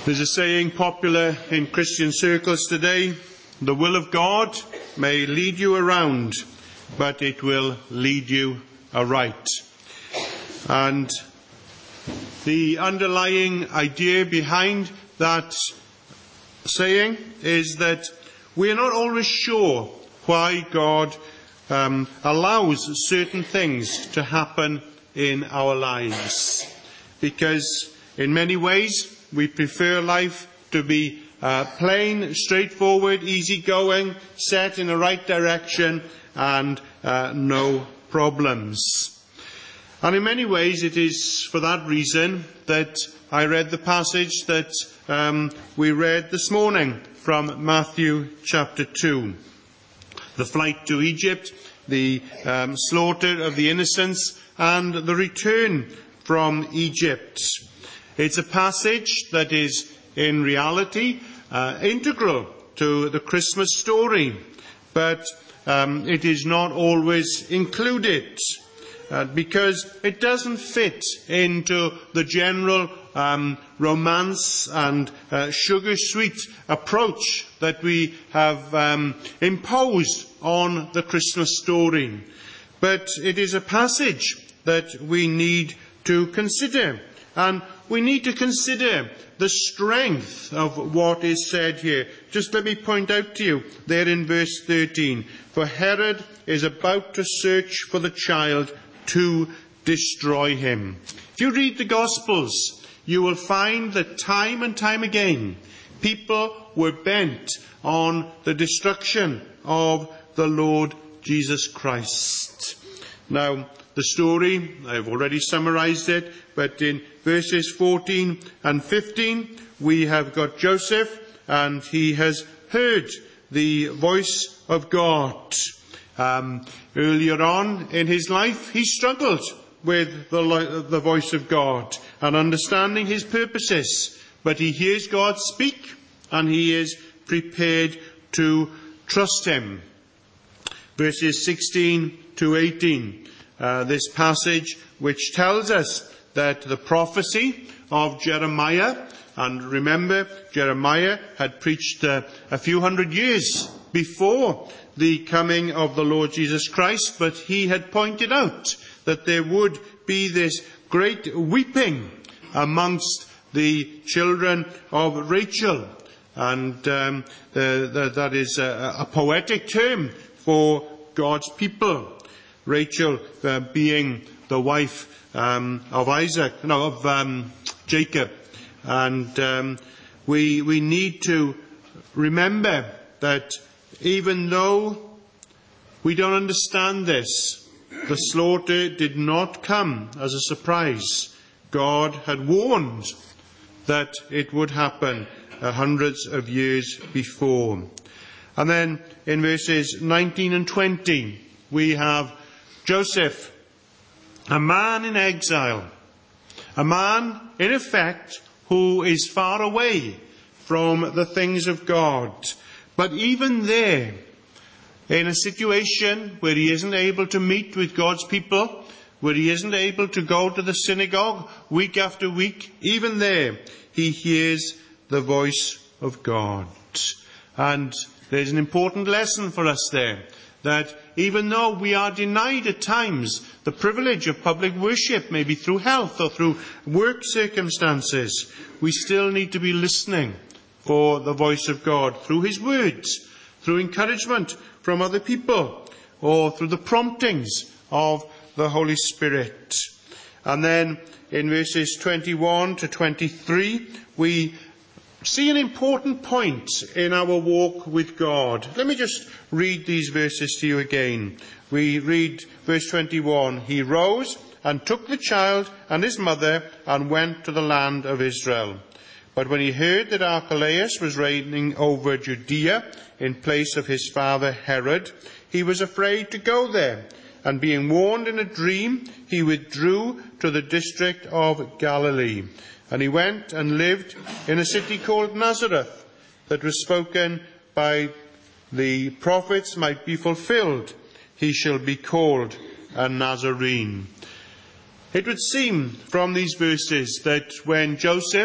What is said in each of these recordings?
There's a saying popular in Christian circles today: the will of God may lead you around, but it will lead you aright. And the underlying idea behind that saying is that we are not always sure why God allows certain things to happen in our lives. Because in many ways we prefer life to be plain, straightforward, easygoing, set in the right direction, and no problems. And in many ways it is for that reason that I read the passage that we read this morning from Matthew chapter 2. The flight to Egypt, the slaughter of the innocents, and the return from Egypt. It's a passage that is in reality integral to the Christmas story, but it is not always included because it doesn't fit into the general romance and sugar-sweet approach that we have imposed on the Christmas story. But it is a passage that we need to consider. And we need to consider the strength of what is said here. Just let me point out to you there in verse 13. For Herod is about to search for the child to destroy him. If you read the Gospels, you will find that time and time again, people were bent on the destruction of the Lord Jesus Christ. Now, the story, I've already summarized it, but in verses 14 and 15, we have got Joseph, and he has heard the voice of God. Earlier on in his life, he struggled with the voice of God and understanding his purposes. But he hears God speak, and he is prepared to trust him. Verses 16 to 18, this passage which tells us that the prophecy of Jeremiah, and remember, Jeremiah had preached a few hundred years before the coming of the Lord Jesus Christ, but he had pointed out that there would be this great weeping amongst the children of Rachel. And that is a poetic term for God's people. Rachel being the wife of Jacob. And we need to remember that even though we don't understand this, the slaughter did not come as a surprise. God had warned that it would happen hundreds of years before. And then in verses 19 and 20, we have Joseph, a man in exile, a man, in effect, who is far away from the things of God. But even there, in a situation where he isn't able to meet with God's people, where he isn't able to go to the synagogue week after week, even there, he hears the voice of God. And there's an important lesson for us there, that even though we are denied at times the privilege of public worship, maybe through health or through work circumstances, we still need to be listening for the voice of God through his words, through encouragement from other people, or through the promptings of the Holy Spirit. And then in verses 21 to 23, we see an important point in our walk with God. Let me just read these verses to you again. We read verse 21, He rose and took the child and his mother and went to the land of Israel. But when he heard that Archelaus was reigning over Judea in place of his father Herod, he was afraid to go there. And being warned in a dream, he withdrew to the district of Galilee. And he went and lived in a city called Nazareth, that was spoken by the prophets might be fulfilled. He shall be called a Nazarene. It would seem from these verses that when Joseph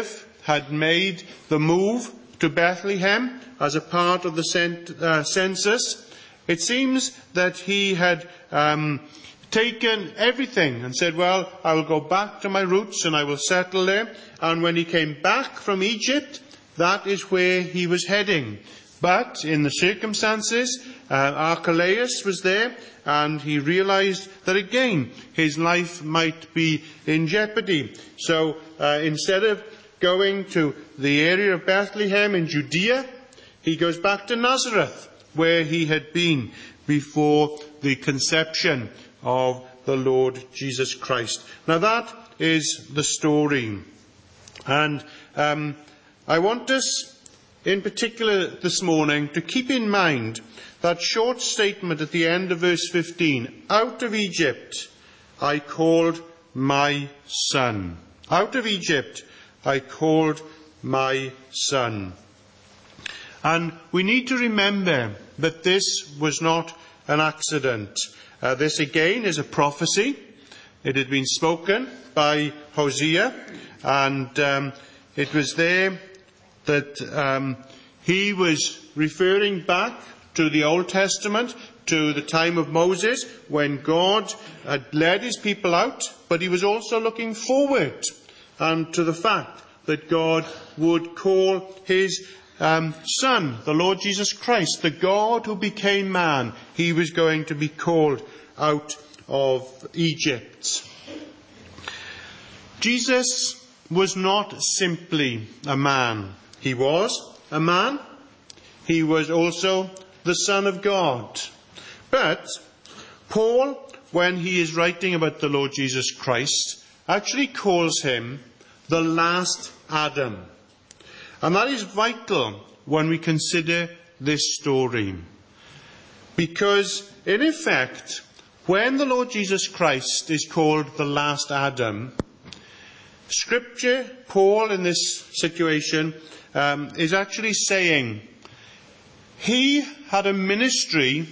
had made the move to Bethlehem as a part of the census, it seems that he had taken everything and said, well, I will go back to my roots and I will settle there. And when he came back from Egypt, that is where he was heading. But in the circumstances, Archelaus was there, and he realized that again his life might be in jeopardy. So instead of going to the area of Bethlehem in Judea, he goes back to Nazareth, where he had been before the conception of the Lord Jesus Christ. Now that is the story. And I want us, in particular this morning, to keep in mind that short statement at the end of verse 15. Out of Egypt I called my son. Out of Egypt I called my son. And we need to remember that this was not an accident. This again is a prophecy. It had been spoken by Hosea, and it was there that he was referring back to the Old Testament, to the time of Moses, when God had led his people out, but he was also looking forward and to the fact that God would call his Son, the Lord Jesus Christ, the God who became man. He was going to be called out of Egypt. Jesus was not simply a man. He was a man. He was also the Son of God. But Paul, when he is writing about the Lord Jesus Christ, actually calls him the last Adam. And that is vital when we consider this story. Because, in effect, when the Lord Jesus Christ is called the last Adam, Scripture, Paul in this situation, is actually saying he had a ministry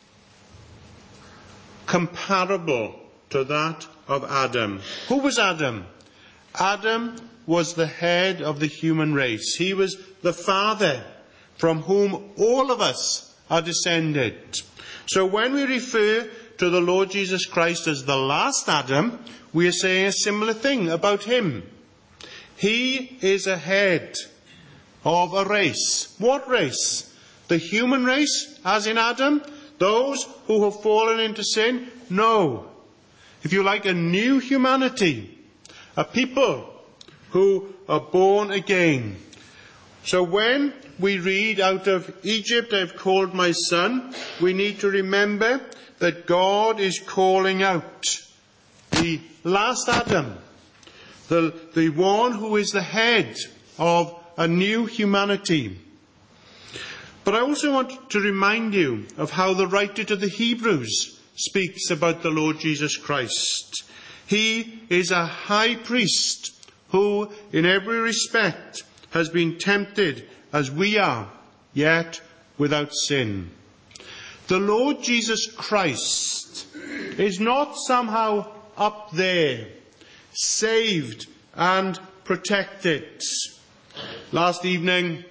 comparable to that of Adam. Who was Adam? Adam was the head of the human race. He was the father from whom all of us are descended. So when we refer to the Lord Jesus Christ as the last Adam, we are saying a similar thing about him. He is a head of a race. What race? The human race, as in Adam? Those who have fallen into sin? No. If you like, a new humanity. A people who are born again. So when we read out of Egypt I've called my son, we need to remember that God is calling out the last Adam, the one who is the head of a new humanity. But I also want to remind you of how the writer to the Hebrews speaks about the Lord Jesus Christ. He is a high priest who, in every respect, has been tempted as we are, yet without sin. The Lord Jesus Christ is not somehow up there, saved and protected. Last evening,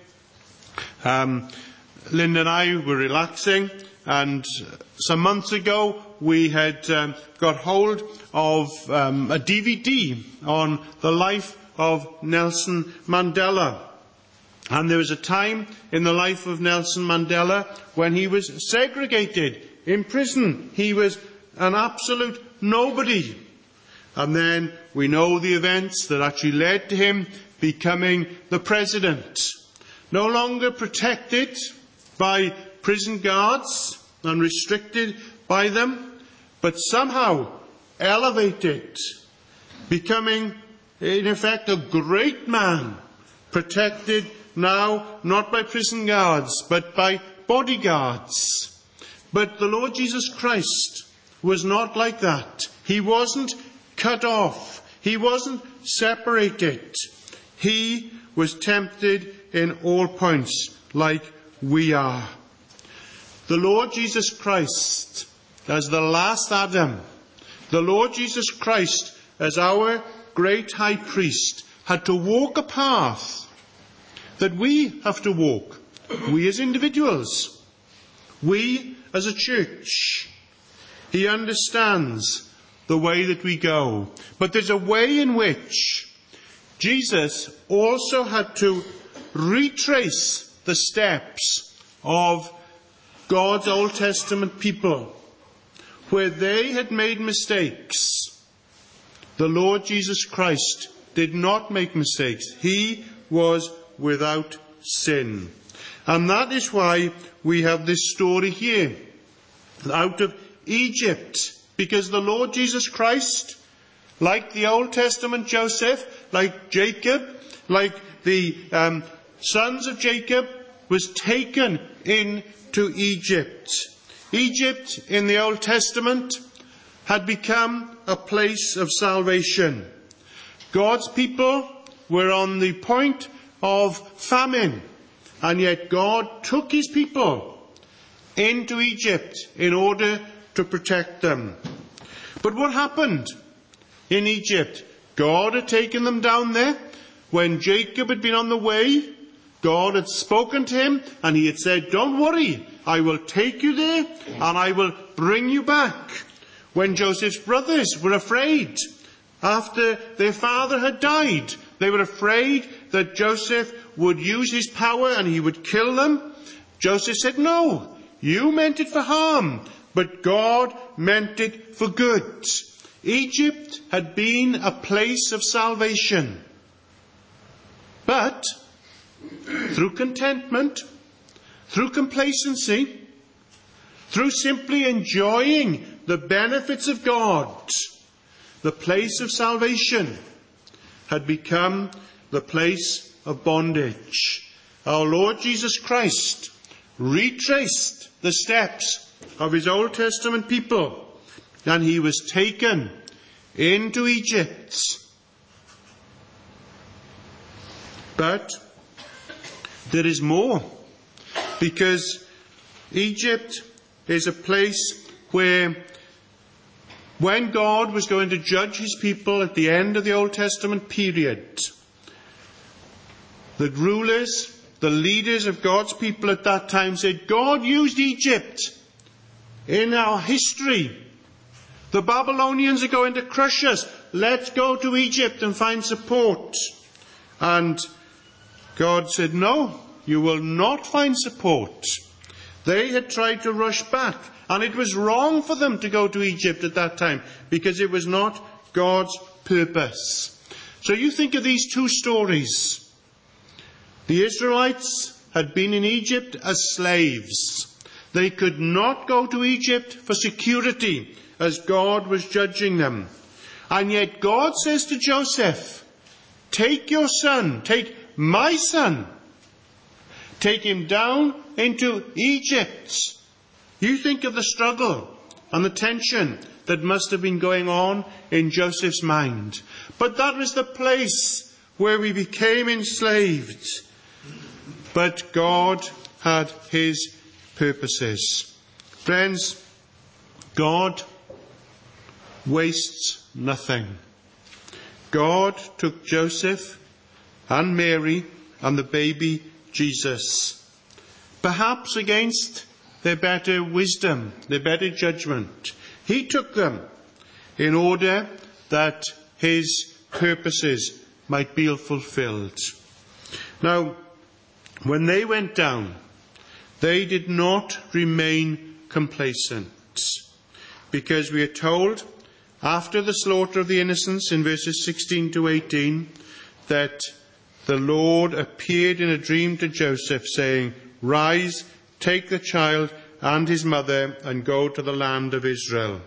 Linda and I were relaxing, and some months ago we had got hold of a DVD on the life of Nelson Mandela. And there was a time in the life of Nelson Mandela when he was segregated in prison. He was an absolute nobody. And then we know the events that actually led to him becoming the president. No longer protected by prison guards and restricted by them, but somehow elevated, becoming in effect a great man, protected now not by prison guards but by bodyguards. But the Lord Jesus Christ was not like that. He wasn't cut off. He wasn't separated. He was tempted in all points like we are. The Lord Jesus Christ as the last Adam, the Lord Jesus Christ as our great high priest, had to walk a path that we have to walk. We as individuals. We as a church. He understands the way that we go. But there's a way in which Jesus also had to retrace the steps of God's Old Testament people, where they had made mistakes. The Lord Jesus Christ did not make mistakes. He was without sin. And that is why we have this story here, out of Egypt. Because the Lord Jesus Christ, like the Old Testament Joseph, like Jacob, like the sons of Jacob, was taken into Egypt. Egypt in the Old Testament had become a place of salvation. God's people were on the point of famine, and yet God took his people into Egypt in order to protect them. But what happened in Egypt? God had taken them down there. When Jacob had been on the way, God had spoken to him and he had said, "Don't worry, I will take you there and I will bring you back." When Joseph's brothers were afraid after their father had died, they were afraid that Joseph would use his power and he would kill them. Joseph said, "No, you meant it for harm, but God meant it for good." Egypt had been a place of salvation. But through contentment, through complacency, through simply enjoying the benefits of God, the place of salvation had become the place of bondage. Our Lord Jesus Christ retraced the steps of his Old Testament people, and he was taken into Egypt. But there is more, because Egypt is a place where, when God was going to judge his people at the end of the Old Testament period, the rulers, the leaders of God's people at that time said, "God used Egypt in our history. The Babylonians are going to crush us. Let's go to Egypt and find support." And God said, "No, you will not find support." They had tried to rush back, and it was wrong for them to go to Egypt at that time, because it was not God's purpose. So you think of these two stories. The Israelites had been in Egypt as slaves. They could not go to Egypt for security as God was judging them. And yet God says to Joseph, "Take your son, take my son, take him down into Egypt." You think of the struggle and the tension that must have been going on in Joseph's mind. But that was the place where we became enslaved. But God had his purposes. Friends, God wastes nothing. God took Joseph and Mary and the baby Jesus, perhaps against their better wisdom, their better judgment. He took them in order that his purposes might be fulfilled. Now, when they went down, they did not remain complacent, because we are told after the slaughter of the innocents in verses 16 to 18 that the Lord appeared in a dream to Joseph, saying, "Rise, take the child and his mother and go to the land of Israel."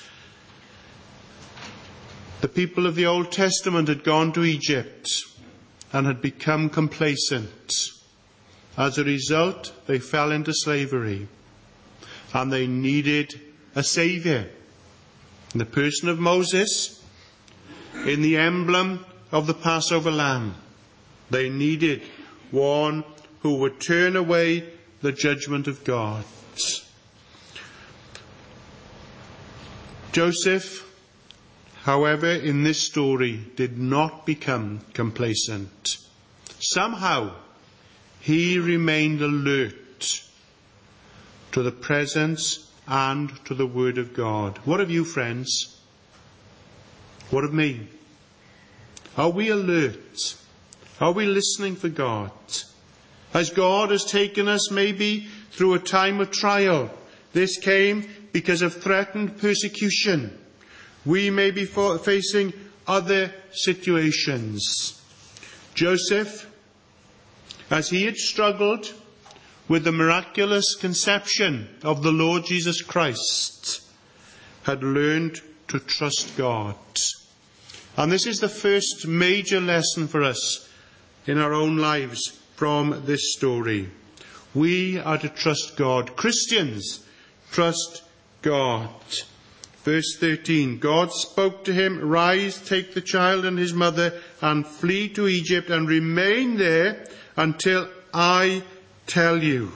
The people of the Old Testament had gone to Egypt and had become complacent. As a result, they fell into slavery, and they needed a saviour. In the person of Moses, in the emblem of the Passover lamb, they needed one who would turn away the judgment of God. Joseph however, in this story, did not become complacent. Somehow, he remained alert to the presence and to the Word of God. What of you, friends? What of me? Are we alert? Are we listening for God? As God has taken us maybe through a time of trial, this came because of threatened persecution. We may be facing other situations. Joseph, as he had struggled with the miraculous conception of the Lord Jesus Christ, had learned to trust God. And this is the first major lesson for us in our own lives from this story. We are to trust God. Christians trust God. Verse 13, God spoke to him, "Rise, take the child and his mother, and flee to Egypt, and remain there until I tell you."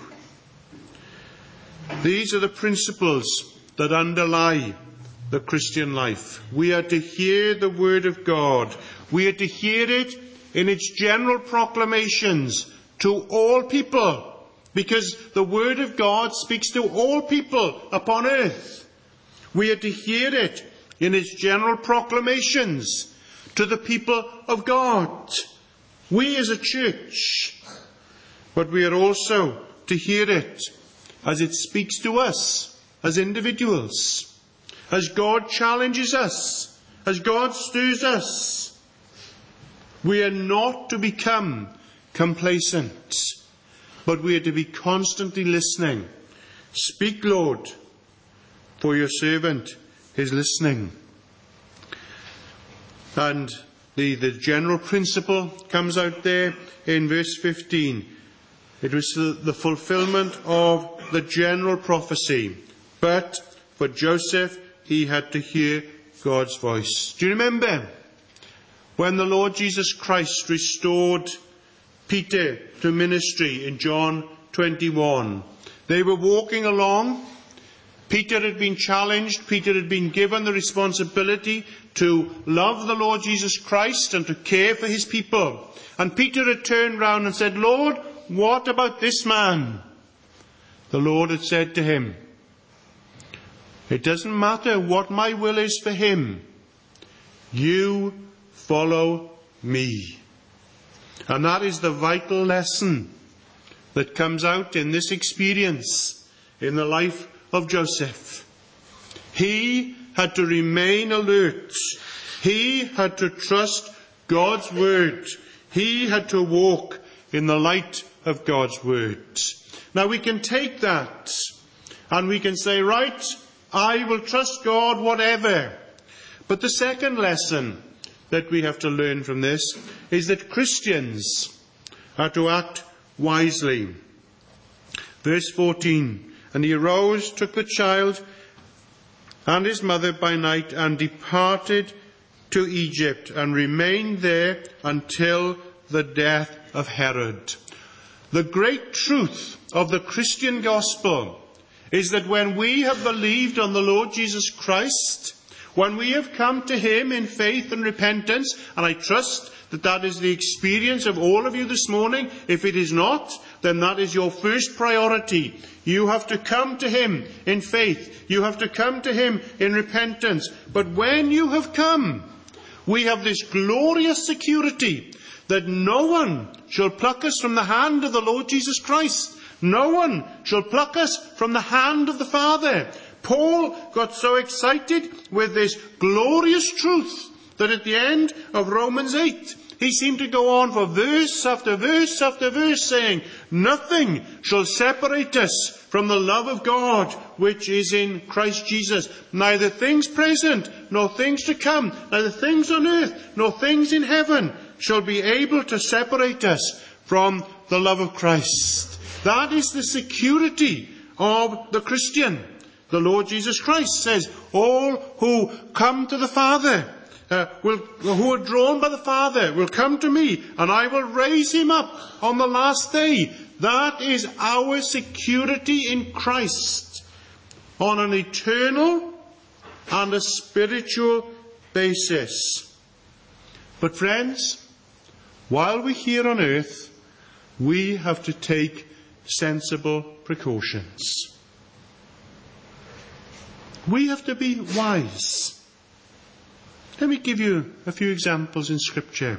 These are the principles that underlie the Christian life. We are to hear the word of God. We are to hear it in its general proclamations to all people, because the word of God speaks to all people upon earth. We are to hear it in its general proclamations to the people of God, we as a church. But we are also to hear it as it speaks to us as individuals, as God challenges us, as God stirs us. We are not to become complacent, but we are to be constantly listening. Speak, Lord, for your servant is listening. And the general principle comes out there in verse 15. It was the fulfillment of the general prophecy. But for Joseph, he had to hear God's voice. Do you remember when the Lord Jesus Christ restored Peter to ministry in John 21? They were walking along. Peter had been challenged. Peter had been given the responsibility to love the Lord Jesus Christ and to care for his people. And Peter had turned round and said, "Lord, what about this man?" The Lord had said to him, "It doesn't matter what my will is for him. You follow me." And that is the vital lesson that comes out in this experience in the life of Joseph. He had to remain alert. He had to trust God's word. He had to walk in the light of God's word. Now we can take that and we can say, right, I will trust God whatever. But the second lesson that we have to learn from this is that Christians are to act wisely. Verse 14, "And he arose, took the child and his mother by night, and departed to Egypt, and remained there until the death of Herod." The great truth of the Christian gospel is that when we have believed on the Lord Jesus Christ, when we have come to him in faith and repentance, and I trust that that is the experience of all of you this morning. If it is not, then that is your first priority. You have to come to him in faith. You have to come to him in repentance. But when you have come, we have this glorious security that no one shall pluck us from the hand of the Lord Jesus Christ. No one shall pluck us from the hand of the Father. Paul got so excited with this glorious truth that at the end of Romans 8, he seemed to go on for verse after verse after verse saying, "Nothing shall separate us from the love of God which is in Christ Jesus. Neither things present nor things to come, neither things on earth nor things in heaven shall be able to separate us from the love of Christ." That is the security of the Christian. The Lord Jesus Christ says, all who come to the Father, who are drawn by the Father, will come to me, and I will raise him up on the last day. That is our security in Christ on an eternal and a spiritual basis. But friends, while we're here on earth, we have to take sensible precautions. We have to be wise. Let me give you a few examples in Scripture.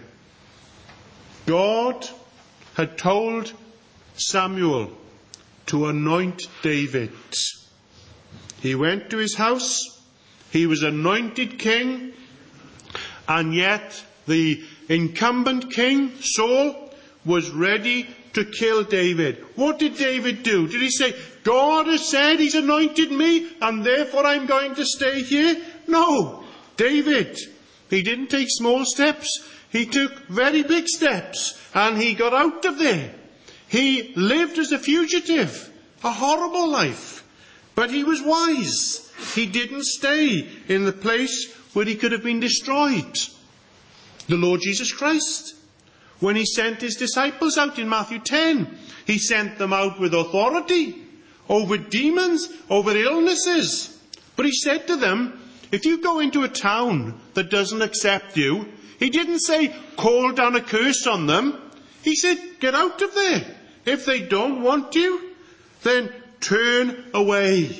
God had told Samuel to anoint David. He went to his house, he was anointed king, and yet the incumbent king, Saul, was ready to kill David. What did David do? Did he say, God has said he's anointed me, and therefore I'm going to stay here? No. David, he didn't take small steps. He took very big steps, and he got out of there. He lived as a fugitive, a horrible life. But he was wise. He didn't stay in the place where he could have been destroyed. The Lord Jesus Christ, when he sent his disciples out in Matthew 10, he sent them out with authority over demons, over illnesses. But he said to them, if you go into a town that doesn't accept you, he didn't say call down a curse on them. He said get out of there. If they don't want you, then turn away.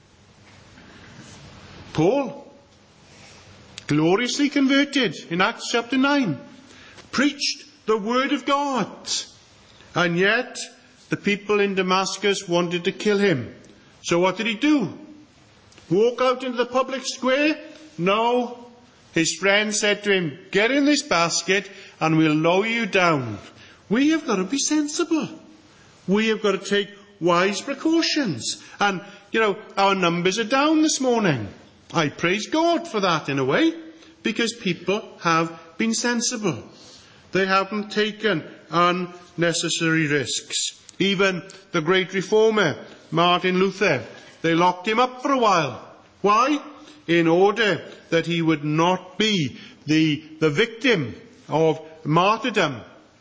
Paul, gloriously converted in Acts chapter 9, preached the word of God, and yet the people in Damascus wanted to kill him. So what did he do? Walk out into the public square? No. His friend said to him, get in this basket and we'll lower you down. We have got to be sensible. We have got to take wise precautions. And, our numbers are down this morning. I praise God for that in a way, because people have been sensible. They haven't taken unnecessary risks. Even the great reformer, Martin Luther, they locked him up for a while. Why? In order that he would not be the victim of martyrdom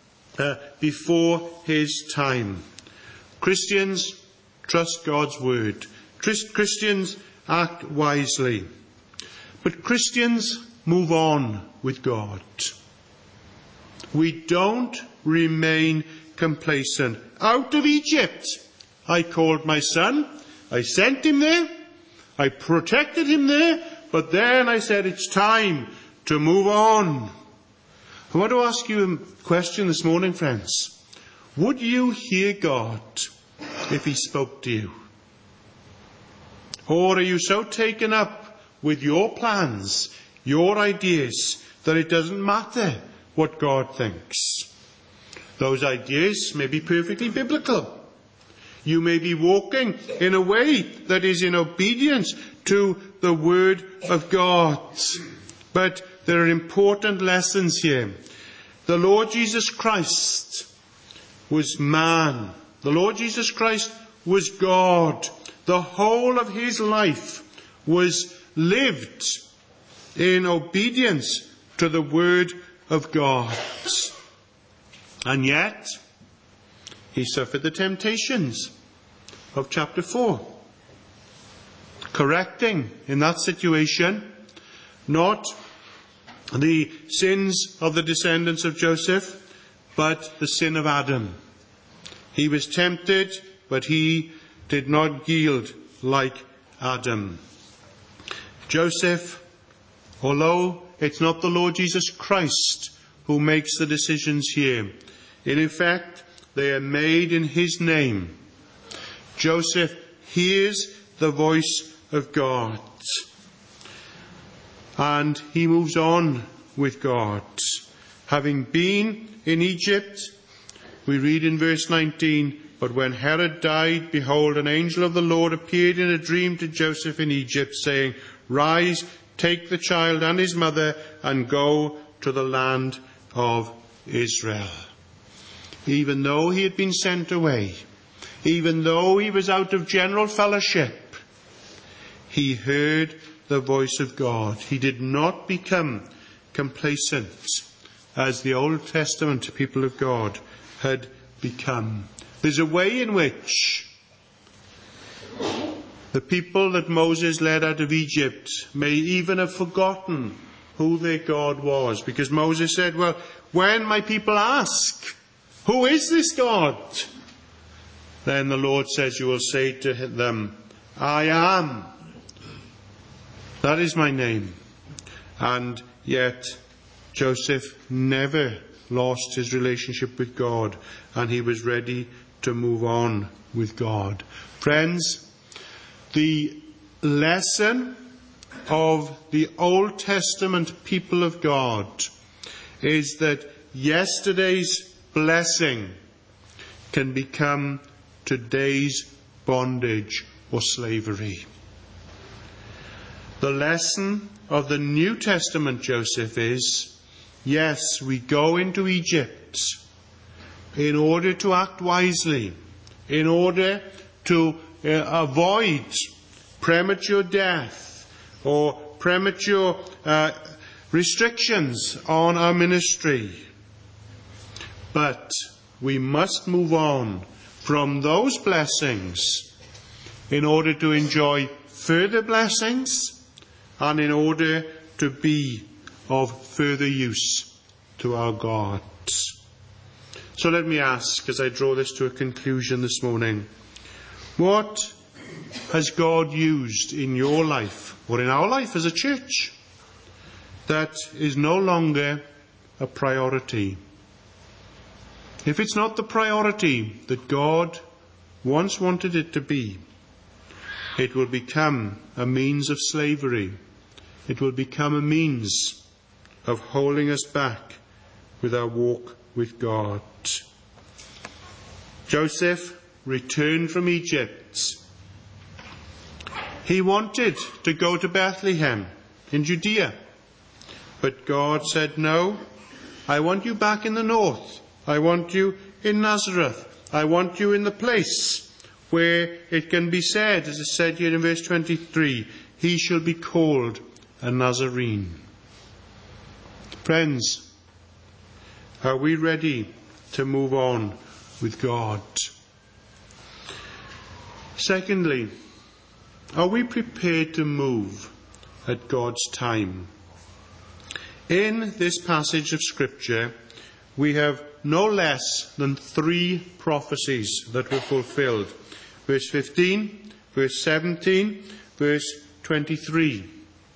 before his time. Christians trust God's word. Christians act wisely. But Christians move on with God. We don't remain complacent. Out of Egypt, I called my son. I sent him there. I protected him there. But then I said, it's time to move on. I want to ask you a question this morning, friends. Would you hear God if he spoke to you? Or are you so taken up with your plans, your ideas, that it doesn't matter what God thinks? Those ideas may be perfectly biblical. You may be walking in a way that is in obedience to the Word of God. But there are important lessons here. The Lord Jesus Christ was man. The Lord Jesus Christ was God. The whole of his life was lived in obedience to the Word of God. And yet, he suffered the temptations of chapter 4. Correcting in that situation not the sins of the descendants of Joseph, but the sin of Adam. He was tempted, but he did not yield like Adam. Joseph, although it's not the Lord Jesus Christ who makes the decisions here, in effect, they are made in his name. Joseph hears the voice of God, and he moves on with God. Having been in Egypt, we read in verse 19, but when Herod died, behold, an angel of the Lord appeared in a dream to Joseph in Egypt, saying, rise, take the child and his mother, and go to the land of Israel. Even though he had been sent away, even though he was out of general fellowship, he heard the voice of God. He did not become complacent as the Old Testament people of God had become. There's a way in which the people that Moses led out of Egypt may even have forgotten who their God was. Because Moses said, well, when my people ask, who is this God? Then the Lord says, you will say to them, I am. That is my name. And yet Joseph never lost his relationship with God, and he was ready to move on with God. Friends, the lesson of the Old Testament people of God is that yesterday's blessing can become today's bondage or slavery. The lesson of the New Testament, Joseph, is, yes, we go into Egypt in order to act wisely, in order to avoid premature death or premature restrictions on our ministry. But we must move on from those blessings in order to enjoy further blessings and in order to be of further use to our God. So let me ask, as I draw this to a conclusion this morning, what has God used in your life, or in our life as a church, that is no longer a priority? If it's not the priority that God once wanted it to be, it will become a means of slavery. It will become a means of holding us back with our walk with God. Joseph returned from Egypt. He wanted to go to Bethlehem in Judea, but God said, no, I want you back in the north. I want you in Nazareth. I want you in the place where it can be said, as it said here in verse 23, he shall be called a Nazarene. Friends, are we ready to move on with God? Secondly, are we prepared to move at God's time? In this passage of Scripture, we have no less than 3 prophecies that were fulfilled. Verse 15, verse 17, verse 23.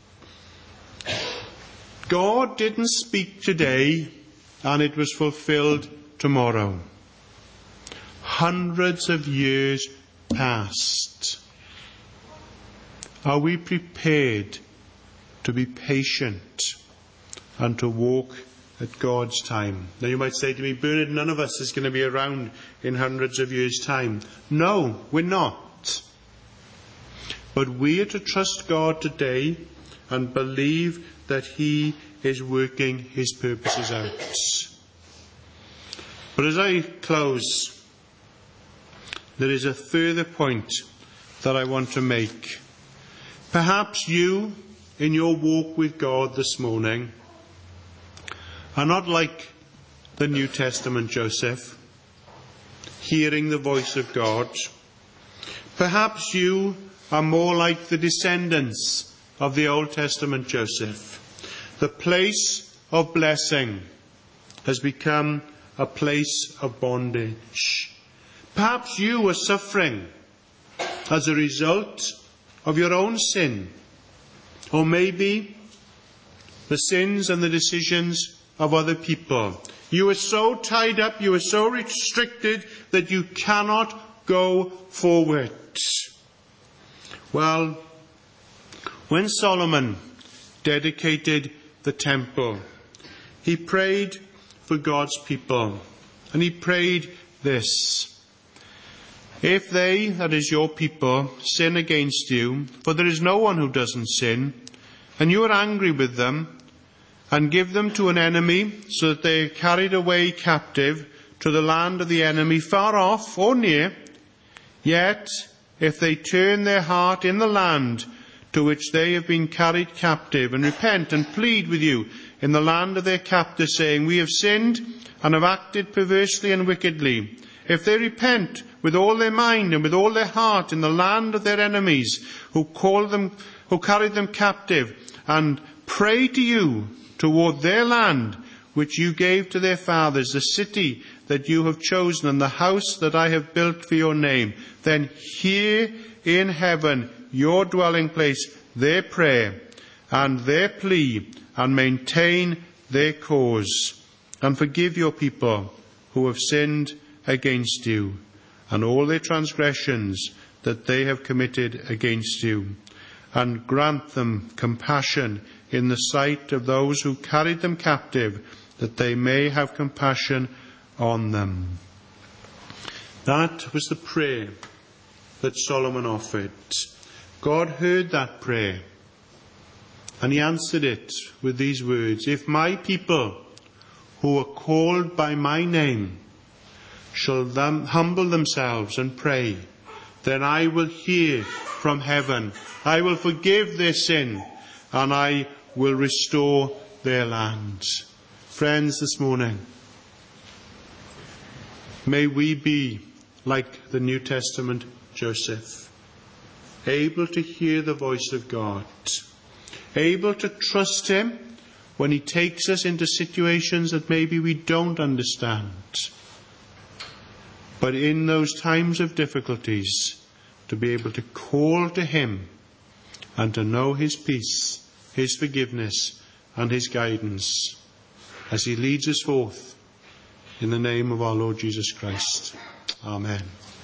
God didn't speak today and it was fulfilled tomorrow. Hundreds of years passed. Are we prepared to be patient and to walk at God's time? Now you might say to me, Bernard, none of us is going to be around in hundreds of years' time. No, we're not. But we are to trust God today and believe that He is working His purposes out. But as I close, there is a further point that I want to make. Perhaps you, in your walk with God this morning, are not like the New Testament Joseph, hearing the voice of God. Perhaps you are more like the descendants of the Old Testament Joseph. The place of blessing has become a place of bondage. Perhaps you are suffering as a result of your own sin, or maybe the sins and the decisions of other people. You are so tied up, you are so restricted that you cannot go forward. Well, when Solomon dedicated the temple, he prayed for God's people, and he prayed this: if they, that is your people, sin against you, for there is no one who doesn't sin, and you are angry with them, and give them to an enemy, so that they are carried away captive to the land of the enemy, far off or near, yet if they turn their heart in the land to which they have been carried captive, and repent and plead with you in the land of their captor, saying, we have sinned and have acted perversely and wickedly, if they repent with all their mind and with all their heart in the land of their enemies, who carried them captive, and pray to you toward their land, which you gave to their fathers, the city that you have chosen, and the house that I have built for your name. Then hear in heaven, your dwelling place, their prayer and their plea, and maintain their cause, and forgive your people who have sinned against you, and all their transgressions that they have committed against you, and grant them compassion in the sight of those who carried them captive, that they may have compassion on them. That was the prayer that Solomon offered. God heard that prayer, and he answered it with these words: if my people who are called by my name shall humble themselves and pray, then I will hear from heaven, I will forgive their sin, and I will restore their land. Friends, this morning, may we be like the New Testament Joseph, able to hear the voice of God, able to trust him when he takes us into situations that maybe we don't understand. But in those times of difficulties, to be able to call to him and to know his peace, his forgiveness and his guidance as he leads us forth in the name of our Lord Jesus Christ. Amen.